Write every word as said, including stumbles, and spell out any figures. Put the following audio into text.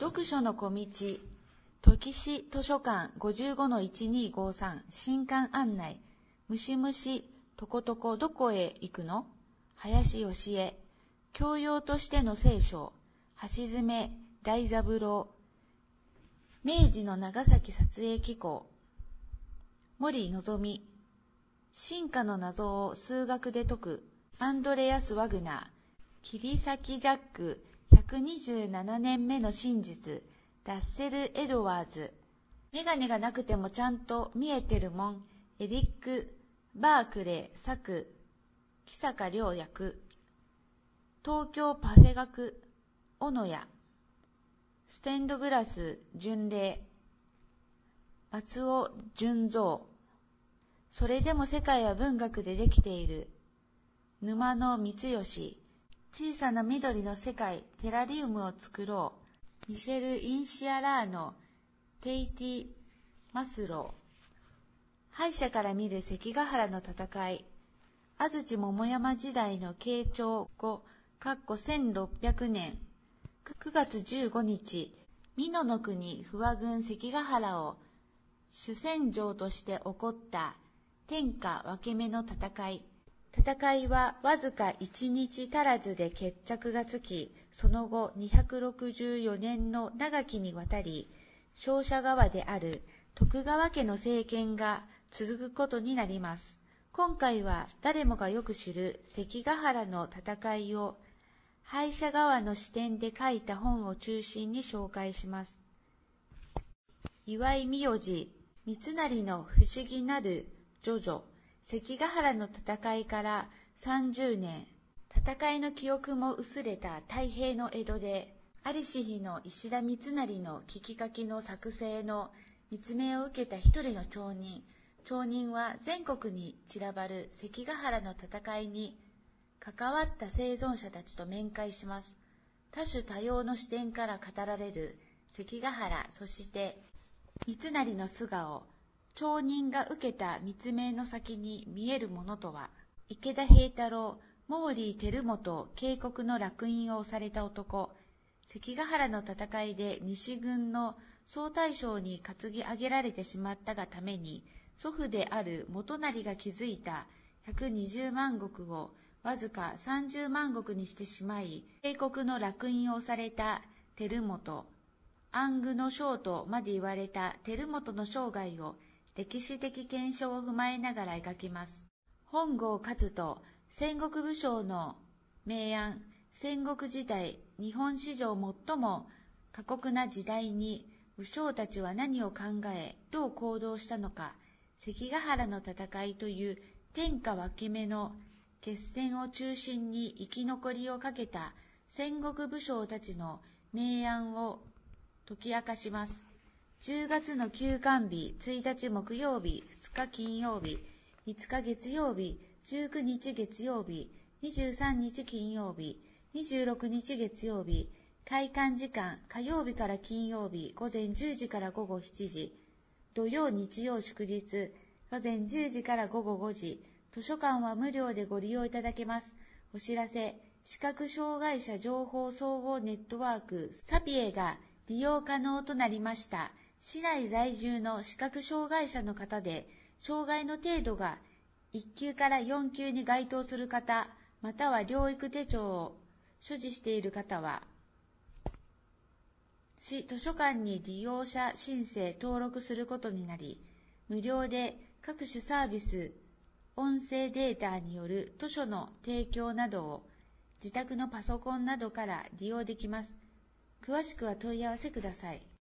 読書の小道、時市図書館 ごじゅうごのいちにーごさん 新刊案内、むしむし、とことこどこへ行くの？林義恵、教養としての聖書、橋爪大三郎、明治の長崎撮影機構、森のぞみ、進化の謎を数学で解く、アンドレアス・ワグナー、切り裂きジャック、ひゃくにじゅうななねんめの真実、ラッセル・エドワーズ、メガネがなくてもちゃんと見えてるもん、エリック・バークレー作、木坂良役、東京パフェ学、小野屋、ステンドグラス、巡礼、松尾純三、それでも世界は文学でできている、沼野光義、小さな緑の世界、テラリウムを作ろう、ミシェル・インシアラーノ、テイティ・マスロー、敗者から見る関ヶ原の戦い、安土桃山時代の慶長後、かっこせんろっぴゃくねん、くがつじゅうごにち、美濃の国不破軍関ヶ原を主戦場として起こった天下分け目の戦い。戦いはわずかいちにち足らずで決着がつき、その後にひゃくろくじゅうよねんの長きにわたり、勝者側である徳川家の政権が続くことになります。今回は誰もがよく知る関ヶ原の戦いを敗者側の視点で書いた本を中心に紹介します。岩井美代次、三成の不思議なる叙々、関ヶ原の戦いからさんじゅうねん、戦いの記憶も薄れた太平の江戸で、在りし日の石田三成の聞き書きの作成の密命を受けた一人の町人、町人は全国に散らばる関ヶ原の戦いに関わった生存者たちと面会します。多種多様の視点から語られる関ヶ原、そして三成の素顔、町人が受けた密命の先に見えるものとは。池田平太郎、毛利輝元警告の烙印を押された男、関ヶ原の戦いで西軍の総大将に担ぎ上げられてしまったがために、祖父である元就が築いたひゃくにじゅうまんごくをわずかさんじゅうまんごくにしてしまい、警告の烙印を押された輝元、暗愚の将とまで言われた輝元の生涯を歴史的検証を踏まえながら描きます。本郷勝人、戦国武将の明暗、戦国時代、日本史上最も過酷な時代に武将たちは何を考え、どう行動したのか、関ヶ原の戦いという天下分け目の決戦を中心に生き残りをかけた戦国武将たちの明暗を解き明かします。じゅうがつの休館日、ついたち木曜日、ふつか金曜日、いつか月曜日、じゅうくにち月曜日、にじゅうさんにち金曜日、にじゅうろくにち月曜日、開館時間、火曜日から金曜日、午前じゅうじから午後しちじ、土曜日曜祝日、午前じゅうじから午後ごじ、図書館は無料でご利用いただけます。お知らせ、視覚障害者情報総合ネットワークサピエが利用可能となりました。市内在住の視覚障害者の方で、障害の程度がいっきゅうからよんきゅうに該当する方、または療育手帳を所持している方は、市図書館に利用者申請登録することになり、無料で各種サービス、音声データによる図書の提供などを自宅のパソコンなどから利用できます。詳しくは問い合わせください。